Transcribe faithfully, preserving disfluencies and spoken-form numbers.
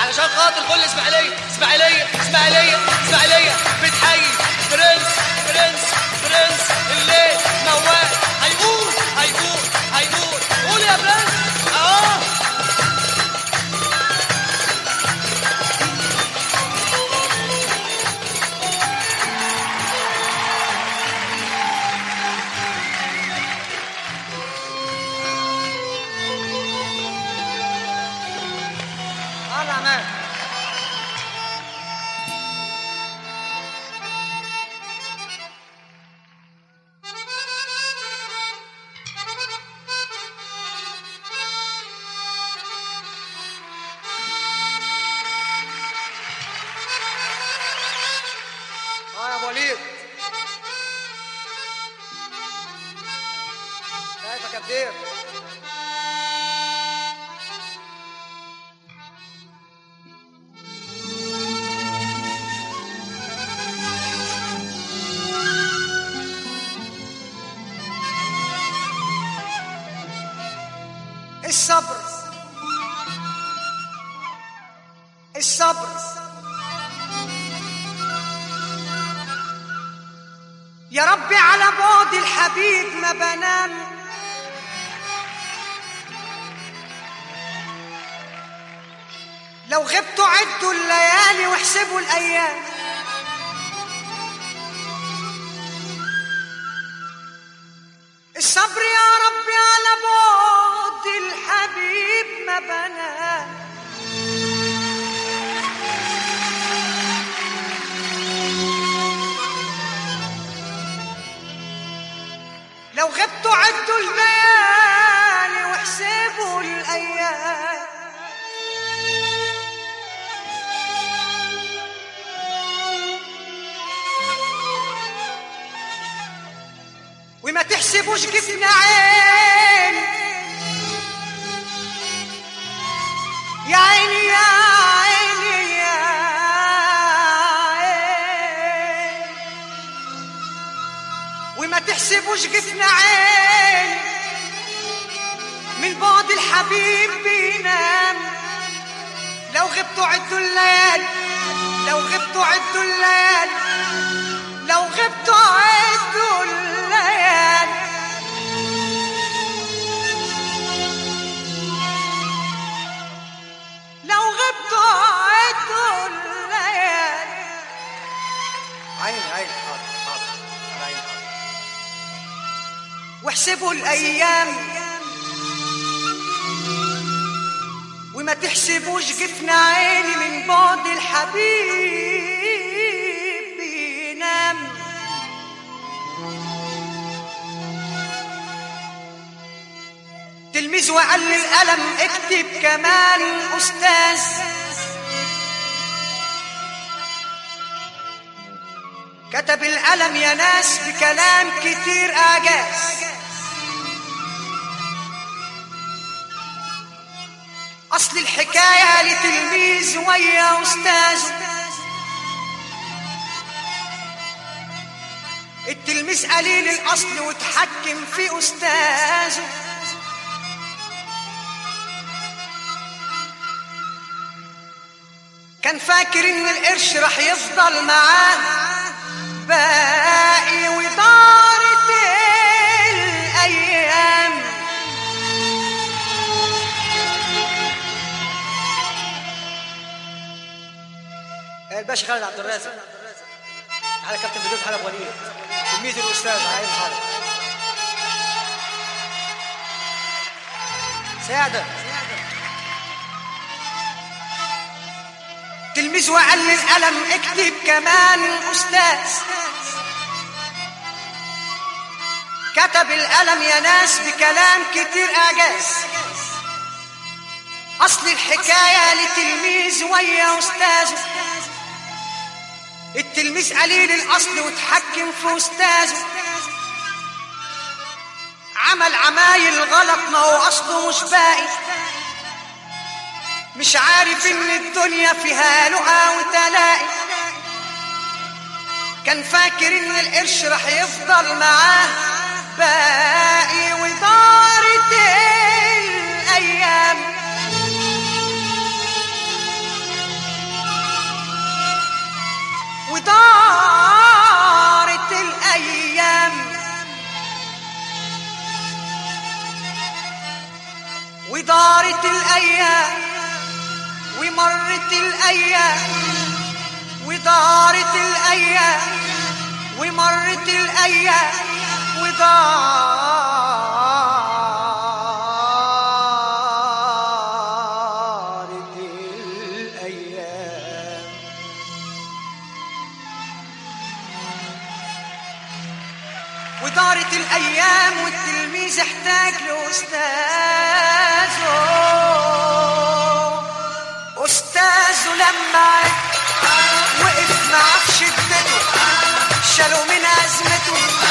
علشان خاطر كل اسماعيليه اسماعيليه اسماعيليه اسماعيليه بتحيي برنس برنس برنس الليل موال. هيقول هيقول هيقول قول يا برنس. اه كتير. الصبر الصبر يا ربي على بعد الحبيب ما بنام، لو غبتوا عدوا الليالي واحسبوا الايام، الصبر يا ربي على بعد الحبيب ما بنام، لو غبتوا عدوا الليالي واحسبوا الايام، وما تحسبوش جفن عين يا عيني يا عيني يا عيني، وما تحسبوش جفن عين من بعد الحبيب بينام، لو غبتوا عدوا الليالي، لو غبتوا عدوا الليالي، لو غبتوا عدوا الليالي، لو غبتوا عدوا الليالي. عين عين حاضر حاضر على عين حاضر. واحسبوا الايام وما تحسبوش جفن عيني من بعد الحبيب بينام، تلميذ وقال للقلم اكتب كمان استاذ، كتب القلم يا ناس بكلام كتير اعجاز، اصل الحكايه لتلميذ ويا استاذ، التلميذ قليل الاصل وتحكم في استاذه، كان فاكر ان القرش رح يفضل معاه باقي ودارت الايام، الباشا خالد عبد الرازق على كابتن بدوس حلب وليد تلميذ الاستاذ على عين حاضر. سعده تلميذ وقال للقلم اكتب كمان استاذ، كتب القلم يا ناس بكلام كتير اعجاز، اصل الحكايه لتلميذ ويا استاذ، التلميذ قليل الاصل وتحكم في استاذه، عمل عمايل غلط ما هو اصله مش باقي، مش عارف ان الدنيا فيها لقا وتلاقي، كان فاكر ان القرش رح يفضل معاه باقي ودارت الايام، ودارت الأيام ودارت الأيام ومرت الأيام ودارت الأيام ومرت الأيام ودارت الأيام ودارت الأيام والتلميذ احتاج لأستاذه أستاذه لما وقف معاه في شدته شالوا من أزمته